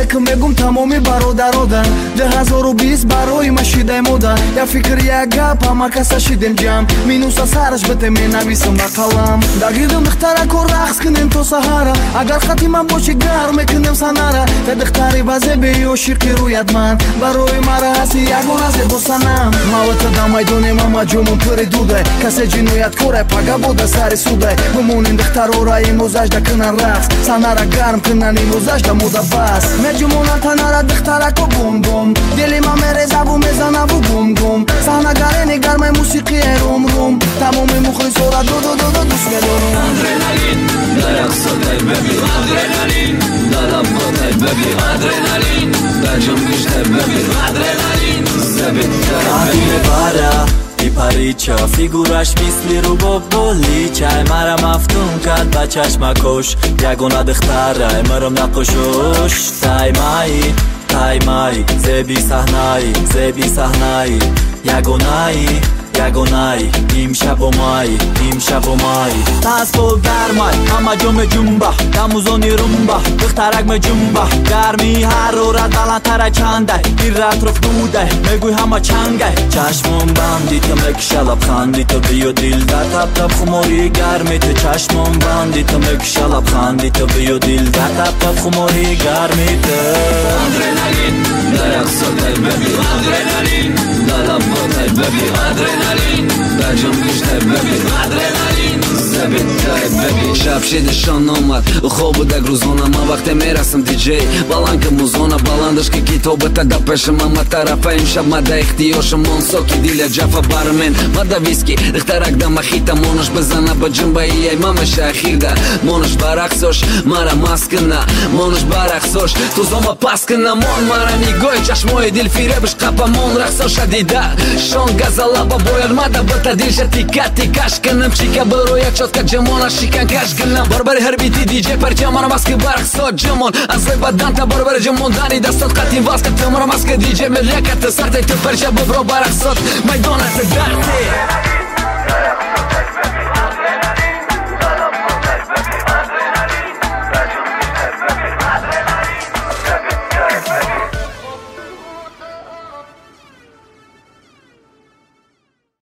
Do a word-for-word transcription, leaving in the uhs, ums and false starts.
که میگم تمامی برادرادن ده هزار و بیست برای ما شده موده یا فکر یک گپ همه کسا شدیم جمع مینوسا سرش بته می نویسم با قلم در گیردم دخترک و رقص کنیم تا سهره اگر خطی من باشه گرم میکنیم سنره تا دختری بزه بی و شرکی رویت من برای مرا هستی یگون از با سنم موتا دا میدونی ماما جمون پری دوده کسی جنویت کوره پاگا بوده سر سوده بمونین دختر و رای موزش دا کنن رقص سنره گرم کنن این موزش دا موده بس میجمونن تنره دخترک و بوم بوم دلی ما میرزه و میزنه و بوم بوم سحنه گرینی گرم موسیقی روم روم تمام مخلص را دو دو دو دو دوست میدارم آدرنالین در اقصادای ببین آدرنالین در لباتای ببین آدرنالین در جم گشته ببین آدرنالین زبید در ببین ای پریچا فیگورش مثلی رو با بولیچه مرا مفتون کرد با چشمکش یگونه دختره مرم نقشوش تایمایی تایمایی زبی صحنایی زبی صحنایی یگونایی یگونایی امشب و مای امشب و مای تاسپول گرمای همه جمع جنبه دموزونی رومبه دخترک می جنبه گرمی هر رو رد بلندتره چنده گیر اطراف دوده میگوی همه چنگه چشمم بندی تو میکشه لبخندی تو بیو دل در تب تب خماری گرمی تو چشمم بندی تو میکشه لبخندی تو بیو دل در تب تب خماری گرمی تو آدرنالین در اقصادای ببین آدرنالین در لباتای ببین آدرنالین در جم گشته ببین آدرنالین زبید ببین شب شدشان آمد خوب بودک روزانه من وقتی میرسم دیجی баланка музона баландашки китобы тогда пешим мама тарафа имшаб мада ихтиёшамон соки диля джафа бармен мада виски дختарак да махита монаш бизана ба ҷимба ияй мамаша ахирда монаш барақсош мара маскина монаш барақсош тузома паскина мон мара нигои чашмои дил фиребиш қапа мон рақсоша дида шон газалаба бояд мада бата дилша тика тикаш кинам чика бароя чотка ҷамона шикан каш кинам барбари ҳарбити диҷей парча мара маски барақсот ҷамон азой баданта барбари ҷамондани дастот қатин васка тамара маска диҷей меляката сартай ту парча бобро барақсот майдонати дарти